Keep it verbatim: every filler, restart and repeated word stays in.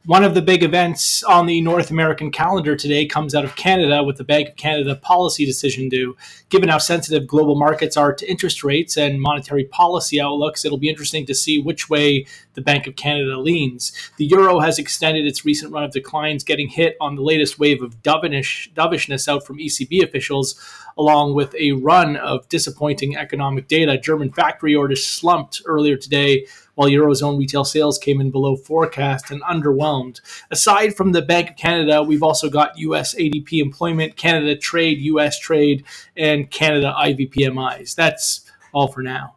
One of the big events on the North American calendar today comes out of Canada with the Bank of Canada policy decision due. Given how sensitive global markets are to interest rates and monetary policy outlooks, it'll be interesting to see which way the Bank of Canada leans. The euro has extended its recent run of declines, getting hit on the latest wave of dovish, dovishness out from E C B officials, along with a run of disappointing economic data. German factory orders slumped earlier today, while Eurozone retail sales came in below forecast and underwhelmed. Aside from the Bank of Canada, we've also got U S A D P employment, Canada trade, U S trade, and Canada I V P M Is. That's all for now.